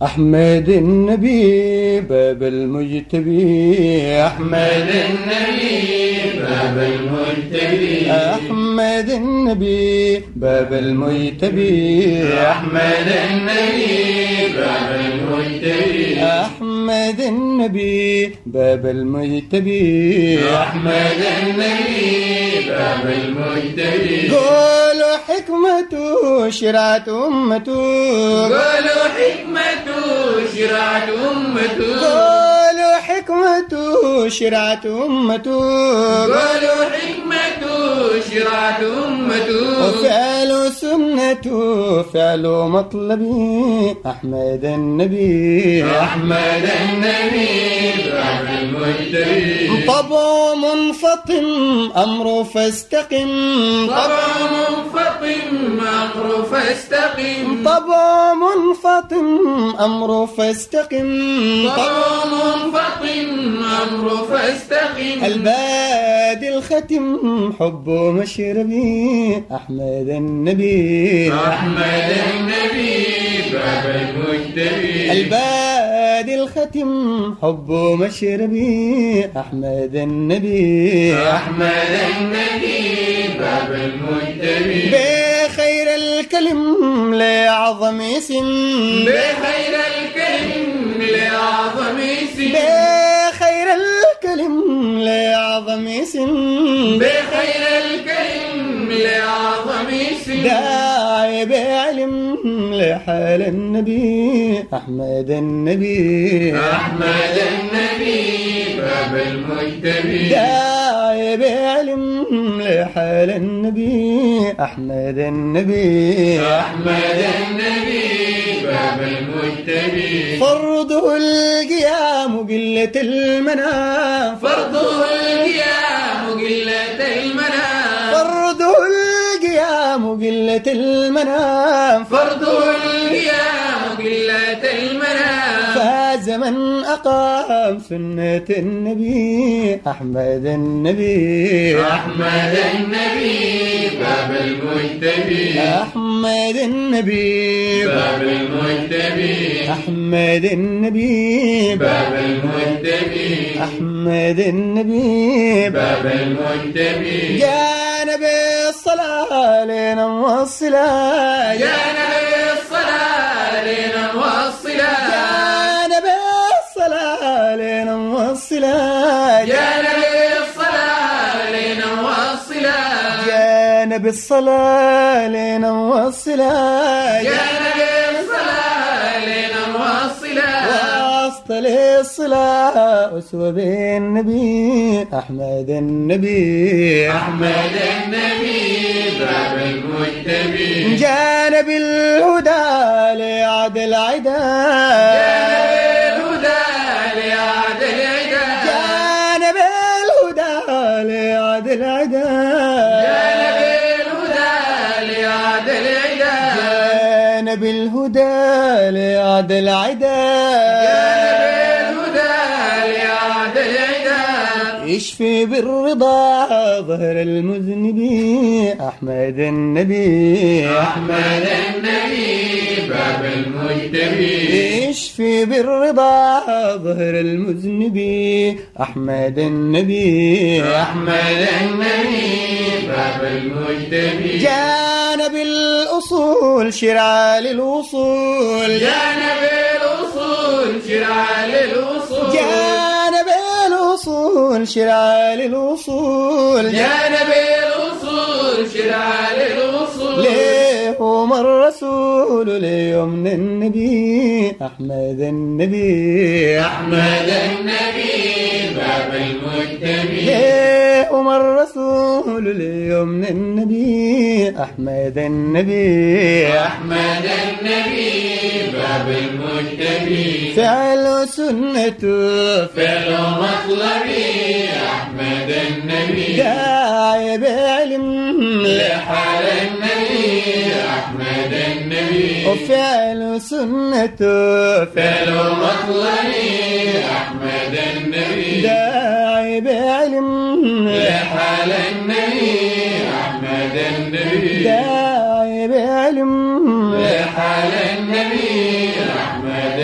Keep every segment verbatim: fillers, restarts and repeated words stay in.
أحمد النبي باب المجتبي، أحمد النبي باب المجتبي، أحمد النبي باب المجتبي، أحمد النبي باب المجتبي، أحمد النبي باب المجتبي، أحمد النبي باب المجتبي. قولوا حكمته شرعت أمته، قولوا حكمته شرعت أمته، قولوا حكمته شرعت أمته، قولوا حكمته شرعت أمته، وفعل سنته فعل مطلبي، أحمد النبي أحمد النبي باب المجتبي. طبع منفطم أمره فاستقم، طبع منفطم أمره فاستقم، طبع منفطم أمره فاستقم، طبع منفطم أمره فاستقم. البادي الختم حبه مشربي، أحمد النبي أحمد النبي باب المجتبي. البادي الختم حبه مشربي، أحمد النبي أحمد النبي باب المجتبي. بخير الكلم لأعظم اسم، بخير الكلم لأعظم اسم، بخير الكلم لأعظم اسم، بخير الكلم لأعظم اسم. داعي بعلم لحال النبي، أحمد النبي أحمد النبي باب المجتبي. داعي بعلم لحال النبي، أحمد النبي أحمد النبي باب المجتبي. فرضه القيام قلة المنام، فرضه القيام قلة المنام، فرضه القيام قلة المنام، فرضه القيام قلة المنام. فاز من أقام سنة النبي، أحمد النبي أحمد النبي باب المجتبي. أحمد النبي باب المجتبي. أحمد النبي باب المجتبي. أحمد النبي باب المجتبي. جانا بالصلاة لنا موصلة، جانا بالصلاة لنا موصلة، جانا بالصلاة لنا موصلة، جانا بالصلاة لنا موصلة، جانا بالصلاة لنا موصلة، جانا بالصلاة لنا موصلة. واصطل الصلاة أسوة بالنبي، أحمد النبي أحمد النبي باب المجتبي. جانا بالهدى لعدل عدا، جانا بالهدى لعدل عدا، جانا بالهدى لعدل عدا، جانا بالهدى لعدل عدا، جانا بالهدى لعدل عدا، يشفي بالرضا ظهر المذنبين، أحمد النبي أحمد النبي باب المجتبي. يشفي بالرضا ظهر المذنبين، أحمد النبي أحمد النبي باب المجتبي. جانا بالأصول شرع للوصول، جانا بالأصول شرع للوصول، جانا بالأصول شرع للوصول، جانا بالأصول شرع للوصول. ليهم الرسول ليوم النبي، أحمد النبي أحمد النبي باب المجتبي. ليهم الرسول ليوم النبي، أحمد النبي أحمد النبي باب المجتبي. فعل سنته فعل مطلبي، أحمد النبي. داعي بعلم لحال النبي، أحمد النبي. وفعل سنته فعل مطلبي، أحمد النبي. داعي بعلم لحال النبي، أحمد النبي. داعي بعلم لحال النبي، أحمد النبي.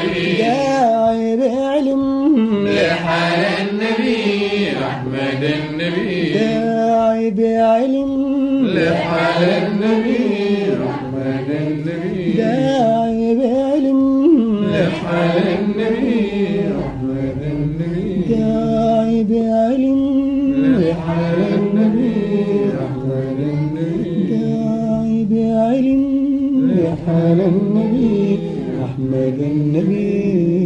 النبي داعي بعلم لحال النبي أحمد النبي داعي بعلم لحال النبي أحمد النبي داعي بعلم لحال النبي أحمد النبي داعي بعلم لحال النبي أحمد النبي داعي بعلم لحال النبي أحمد النبي